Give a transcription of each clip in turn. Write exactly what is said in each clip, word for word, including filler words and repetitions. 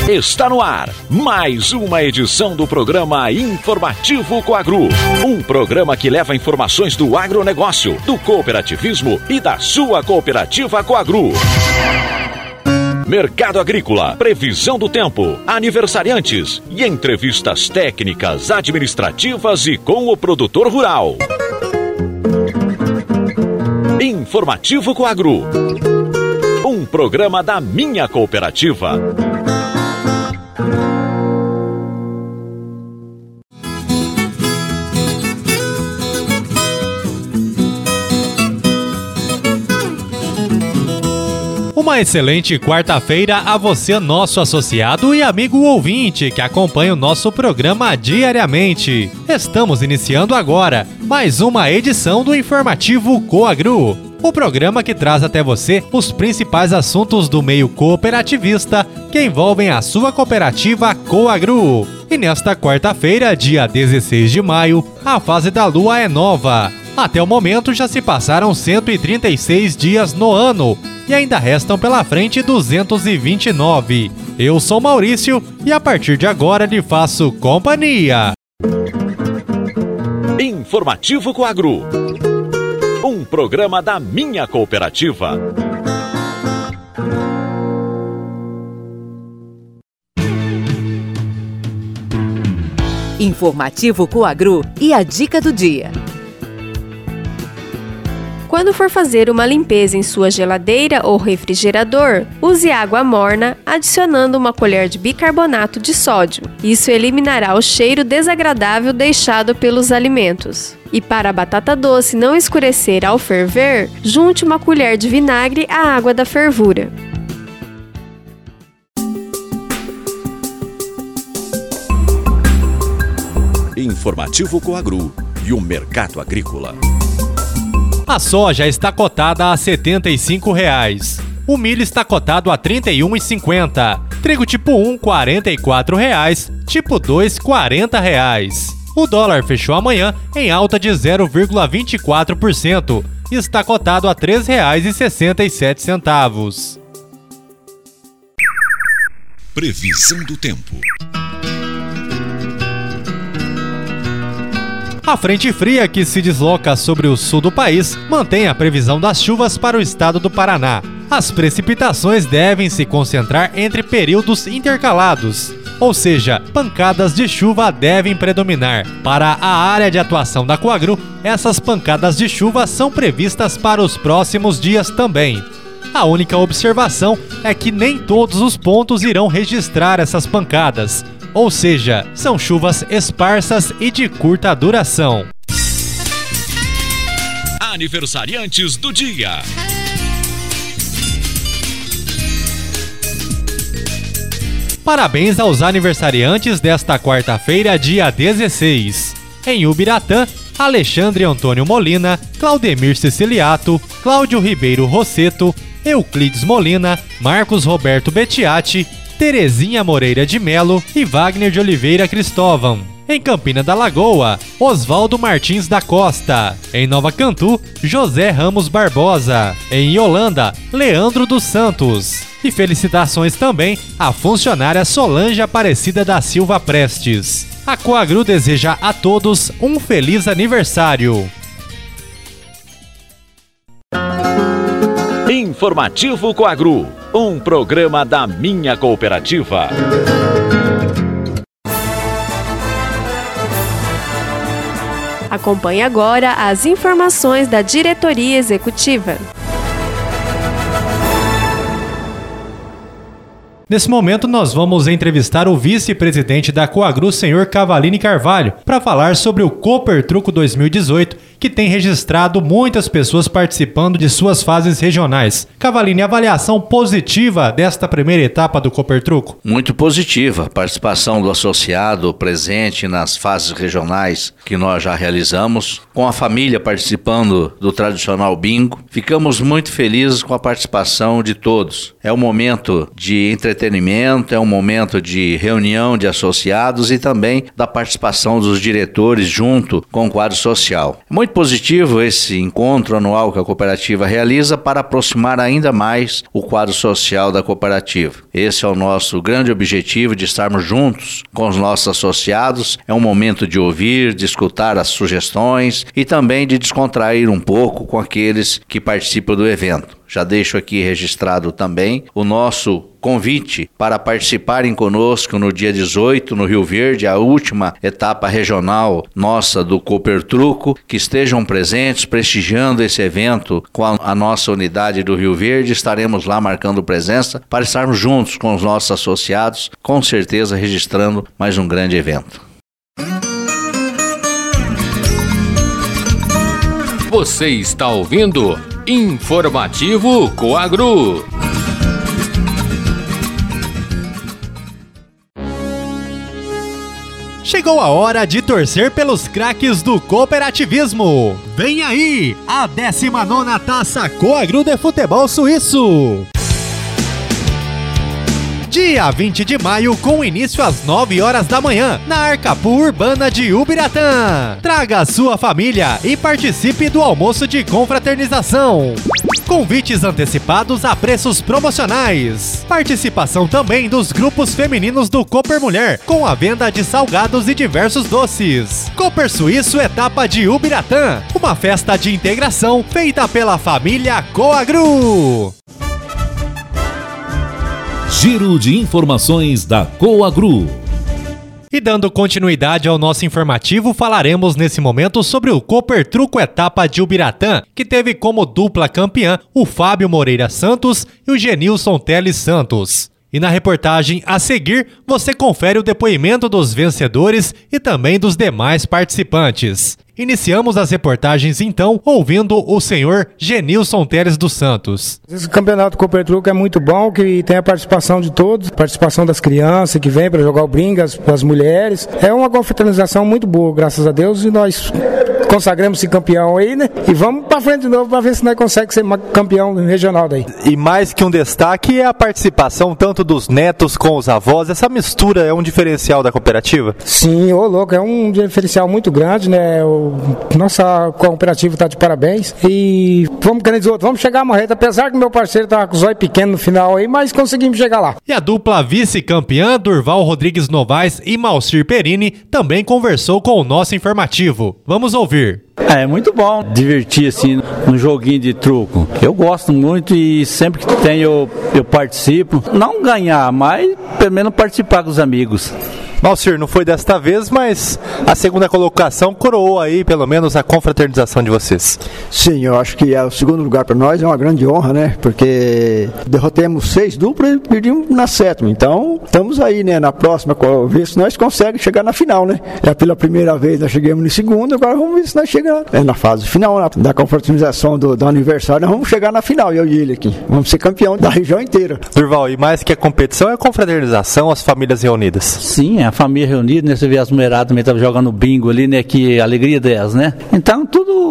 Está no ar mais uma edição do programa Informativo Coagro. Um programa que leva informações do agronegócio, do cooperativismo e da sua cooperativa Coagro. Mercado agrícola, previsão do tempo, aniversariantes e entrevistas técnicas, administrativas e com o produtor rural. Informativo Coagro. Um programa da minha cooperativa. Uma excelente quarta-feira a você, nosso associado e amigo ouvinte que acompanha o nosso programa diariamente. Estamos iniciando agora mais uma edição do Informativo Coagro, o programa que traz até você os principais assuntos do meio cooperativista que envolvem a sua cooperativa Coagro. E nesta quarta-feira, dia dezesseis de maio, a fase da lua é nova. Até o momento já se passaram cento e trinta e seis dias no ano e ainda restam pela frente duzentos e vinte e nove. Eu sou Maurício e a partir de agora lhe faço companhia. Informativo Coagro. Um programa da minha cooperativa. Informativo Coagro e a dica do dia. Quando for fazer uma limpeza em sua geladeira ou refrigerador, use água morna, adicionando uma colher de bicarbonato de sódio. Isso eliminará o cheiro desagradável deixado pelos alimentos. E para a batata doce não escurecer ao ferver, junte uma colher de vinagre à água da fervura. Informativo Coagro e o mercado agrícola. A soja está cotada a setenta e cinco reais. O milho está cotado a trinta e um reais e cinquenta centavos. Trigo tipo um, quarenta e quatro reais. Tipo dois, quarenta reais. O dólar fechou amanhã em alta de zero vírgula vinte e quatro por cento. Está cotado a três reais e sessenta e sete centavos. Previsão do tempo. A frente fria que se desloca sobre o sul do país mantém a previsão das chuvas para o estado do Paraná. As precipitações devem se concentrar entre períodos intercalados, ou seja, pancadas de chuva devem predominar. Para a área de atuação da Coagro, essas pancadas de chuva são previstas para os próximos dias também. A única observação é que nem todos os pontos irão registrar essas pancadas. Ou seja, são chuvas esparsas e de curta duração. Aniversariantes do dia. Parabéns aos aniversariantes desta quarta-feira, dia dezesseis. Em Ubiratã, Alexandre Antônio Molina, Claudemir Siciliato, Cláudio Ribeiro Rosseto, Euclides Molina, Marcos Roberto Bettiati, Terezinha Moreira de Melo e Wagner de Oliveira Cristóvão. Em Campina da Lagoa, Oswaldo Martins da Costa. Em Nova Cantu, José Ramos Barbosa. Em Yolanda, Leandro dos Santos. E felicitações também à funcionária Solange Aparecida da Silva Prestes. A Coagro deseja a todos um feliz aniversário. Informativo Coagro, um programa da minha cooperativa. Acompanhe agora as informações da diretoria executiva. Nesse momento, nós vamos entrevistar o vice-presidente da Coagro, senhor Cavalini Carvalho, para falar sobre o Coopertruco dois mil e dezoito, que tem registrado muitas pessoas participando de suas fases regionais. Cavalini, avaliação positiva desta primeira etapa do Coopertruco? Muito positiva. A participação do associado presente nas fases regionais que nós já realizamos, com a família participando do tradicional bingo. Ficamos muito felizes com a participação de todos. É um momento de entretenimento, é um momento de reunião de associados e também da participação dos diretores junto com o quadro social. Muito muito positivo esse encontro anual que a cooperativa realiza para aproximar ainda mais o quadro social da cooperativa. Esse é o nosso grande objetivo, de estarmos juntos com os nossos associados. É um momento de ouvir, de escutar as sugestões e também de descontrair um pouco com aqueles que participam do evento. Já deixo aqui registrado também o nosso convite para participarem conosco no dia dezoito, no Rio Verde, a última etapa regional nossa do Cooper Truco, que estejam presentes, prestigiando esse evento com a, a nossa unidade do Rio Verde. Estaremos lá marcando presença para estarmos juntos com os nossos associados, com certeza registrando mais um grande evento. Você está ouvindo Informativo Coagro. Chegou a hora de torcer pelos craques do cooperativismo. Vem aí a décima nona Taça Coagro de Futebol Suíço. Dia vinte de maio, com início às nove horas da manhã, na Arcapu Urbana de Ubiratã. Traga a sua família e participe do almoço de confraternização. Convites antecipados a preços promocionais. Participação também dos grupos femininos do Cooper Mulher, com a venda de salgados e diversos doces. Cooper Suíço Etapa de Ubiratã, uma festa de integração feita pela família Coagro. Giro de informações da Coagro. E dando continuidade ao nosso informativo, falaremos nesse momento sobre o Cooper Truco Etapa de Ubiratã, que teve como dupla campeã o Fábio Moreira Santos e o Genilson Teles Santos. E na reportagem a seguir, você confere o depoimento dos vencedores e também dos demais participantes. Iniciamos as reportagens então ouvindo o senhor Genilson Teles dos Santos. Esse campeonato Cooper Truco é muito bom, que tem a participação de todos, participação das crianças que vêm para jogar o bringas, as mulheres. É uma confraternização muito boa, graças a Deus, e nós consagramos esse campeão aí, né? E vamos para frente de novo para ver se nós conseguimos ser campeão regional daí. E mais que um destaque é a participação tanto dos netos com os avós. Essa mistura é um diferencial da cooperativa? Sim, ô louco, é um diferencial muito grande, né? O nossa cooperativa está de parabéns e vamos querendo dizer, vamos chegar a Marreta, apesar que meu parceiro estava com o zóio pequeno no final aí, mas conseguimos chegar lá. E a dupla vice-campeã, Durval Rodrigues Novaes e Malcir Perini, também conversou com o nosso informativo. Vamos ouvir. É muito bom divertir assim no joguinho de truco. Eu gosto muito e sempre que tem eu, eu participo. Não ganhar, mas pelo menos participar com os amigos. Malcir, não foi desta vez, mas a segunda colocação coroou aí pelo menos a confraternização de vocês. Sim, eu acho que é o segundo lugar para nós, é uma grande honra, né? Porque derrotemos seis duplas e perdemos na sétima. Então, estamos aí, né? Na próxima, ver se nós conseguimos chegar na final, né? É pela primeira vez nós chegamos no segundo, agora vamos ver se nós chegamos é na fase final, né? Da confraternização do, do aniversário, nós vamos chegar na final, eu e ele aqui. Vamos ser campeão da região inteira. Durval, e mais que a competição é a confraternização, as famílias reunidas. Sim, é. A família reunida, né? Você vê as mulheradas também estavam jogando bingo ali, né? Que alegria delas, né? Então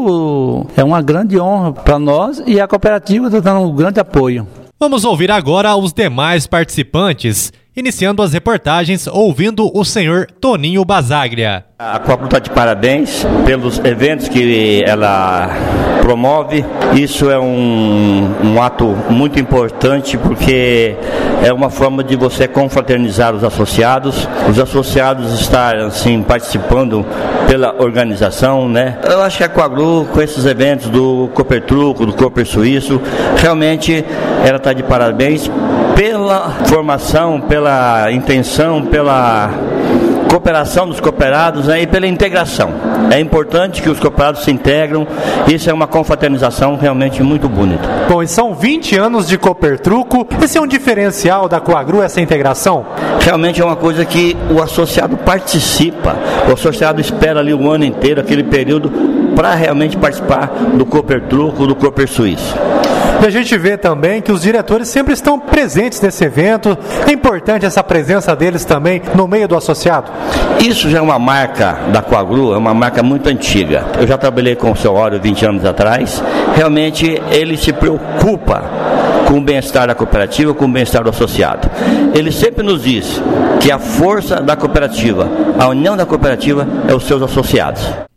tudo é uma grande honra para nós e a cooperativa está dando um grande apoio. Vamos ouvir agora os demais participantes, iniciando as reportagens ouvindo o senhor Toninho Basaglia. A Coagro está de parabéns pelos eventos que ela promove. Isso é um, um ato muito importante porque é uma forma de você confraternizar os associados, os associados estarem assim, participando pela organização, né? Eu acho que a Coagro, com esses eventos do Cooper Truco, do Cooper Suíço, realmente ela está de parabéns pela formação, pela intenção, pela cooperação dos cooperados, né, e pela integração. É importante que os cooperados se integram. Isso é uma confraternização realmente muito bonita. Bom, e são vinte anos de Cooper Truco. Esse é um diferencial da Coagro, essa integração? Realmente é uma coisa que o associado participa. O associado espera ali o ano inteiro, aquele período, para realmente participar do Cooper Truco, do Cooper Suíço. E a gente vê também que os diretores sempre estão presentes nesse evento. É importante essa presença deles também no meio do associado? Isso já é uma marca da Coagro, é uma marca muito antiga. Eu já trabalhei com o seu Ório vinte anos atrás. Realmente ele se preocupa com o bem-estar da cooperativa, com o bem-estar do associado. Ele sempre nos diz que a força da cooperativa, a união da cooperativa é os seus associados.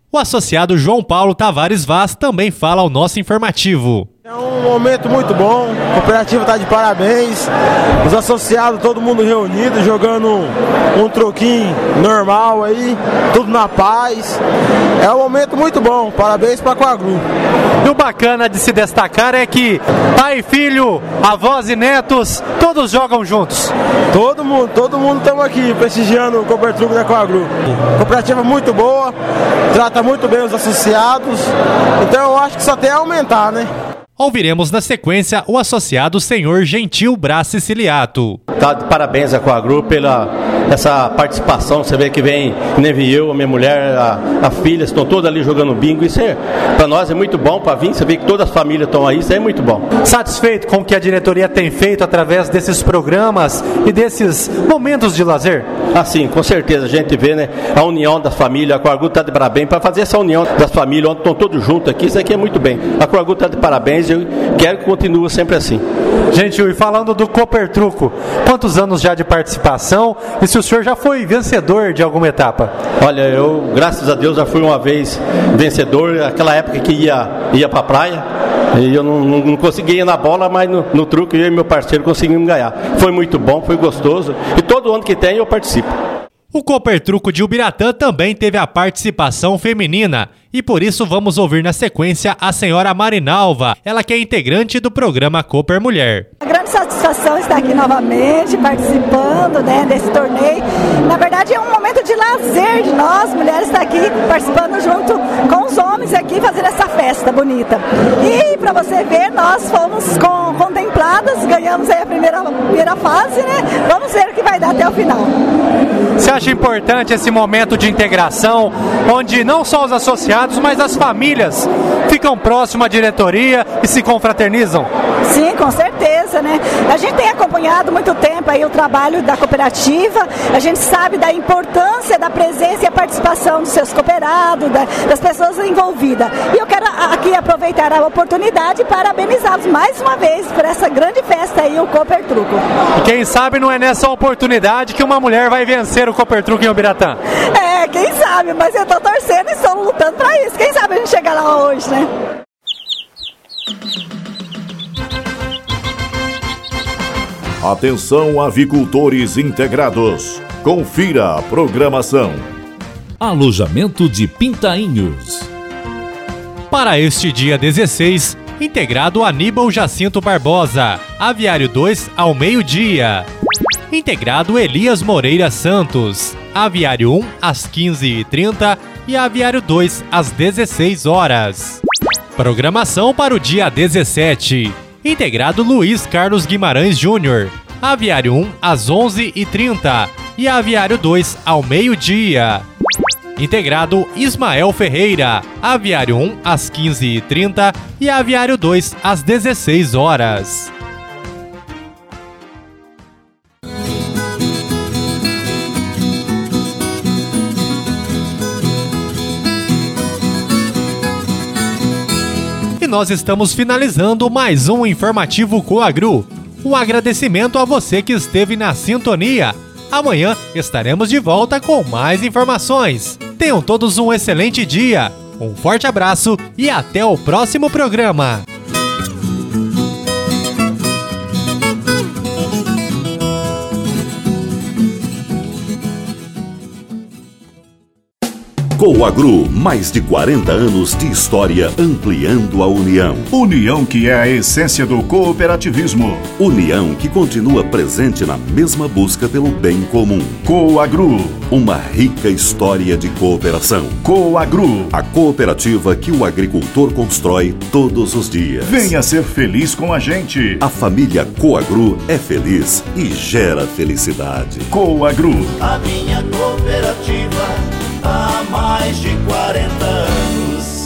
O associado João Paulo Tavares Vaz também fala ao nosso informativo. É um momento muito bom, a cooperativa está de parabéns, os associados, todo mundo reunido, jogando um, um troquinho normal aí, tudo na paz. É um momento muito bom, parabéns para a Coagru. E o bacana de se destacar é que pai, filho, avós e netos, todos jogam juntos. Todo mundo, todo mundo estamos aqui prestigiando o Copertruco da Coagru. Cooperativa muito boa, trata muito bem os associados, então eu acho que só tem a aumentar, né? Ouviremos na sequência o associado senhor Gentil Brás Siciliato. Tá de parabéns a Coagru pela essa participação. Você vê que vem, nem vi eu, a minha mulher, a, a filha, estão todas ali jogando bingo. Isso é, para nós é muito bom para vir. Você vê que todas as famílias estão aí, isso é muito bom. Satisfeito com o que a diretoria tem feito através desses programas e desses momentos de lazer? Ah, sim, com certeza. A gente vê, né, a união das famílias. A Coagru está de parabéns para fazer essa união das famílias, onde estão todos juntos aqui. Isso aqui é muito bem. A Coagru está de parabéns. Eu quero que continue sempre assim. Gente, e falando do Copertruco, quantos anos já de participação e se o senhor já foi vencedor de alguma etapa? Olha, eu, graças a Deus, já fui uma vez vencedor, aquela época que ia, ia para a praia, e eu não, não, não conseguia ir na bola, mas no, no truque eu e meu parceiro conseguimos ganhar. Foi muito bom, foi gostoso, e todo ano que tem eu participo. O Copertruco de Ubiratã também teve a participação feminina e por isso vamos ouvir na sequência a senhora Marinalva, ela que é integrante do programa Cooper Mulher. Uma grande satisfação estar aqui novamente participando, né, desse torneio. Na verdade é um momento de lazer de nós, mulheres, estar aqui participando junto com os homens aqui fazendo essa festa bonita. E para você ver, nós fomos com, contempladas, ganhamos aí a primeira, primeira fase, né? Vamos ver o que vai dar até o final. Você acha importante esse momento de integração, onde não só os associados, mas as famílias ficam próximo à diretoria e se confraternizam? Sim, com certeza, né? A gente tem acompanhado muito tempo aí o trabalho da cooperativa, a gente sabe da importância da presença e a participação dos seus cooperados, da, das pessoas envolvidas. E eu quero aqui aproveitar a oportunidade e parabenizá-los mais uma vez por essa grande festa aí, o Copertruco. E quem sabe não é nessa oportunidade que uma mulher vai vencer o Copertruco em Ubiratã? É, quem sabe, mas eu tô torcendo e estou lutando para isso. Quem sabe a gente chegar lá hoje, né? Atenção, avicultores integrados. Confira a programação. Alojamento de Pintainhos. Para este dia dezesseis, integrado Aníbal Jacinto Barbosa, Aviário dois ao meio-dia. Integrado Elias Moreira Santos, Aviário um às quinze e trinta e Aviário dois às dezesseis horas. Programação para o dia dezessete. Integrado Luiz Carlos Guimarães Júnior, Aviário um às onze e trinta e Aviário dois ao meio-dia. Integrado Ismael Ferreira, Aviário um às quinze e trinta e Aviário dois às dezesseis horas. Nós estamos finalizando mais um informativo Coagru. Um agradecimento a você que esteve na sintonia. Amanhã estaremos de volta com mais informações. Tenham todos um excelente dia, um forte abraço e até o próximo programa. Coagru, mais de quarenta anos de história ampliando a união. União que é a essência do cooperativismo. União que continua presente na mesma busca pelo bem comum. Coagru, uma rica história de cooperação. Coagru, a cooperativa que o agricultor constrói todos os dias. Venha ser feliz com a gente. A família Coagru é feliz e gera felicidade. Coagru, a minha cooperativa há mais de quarenta anos.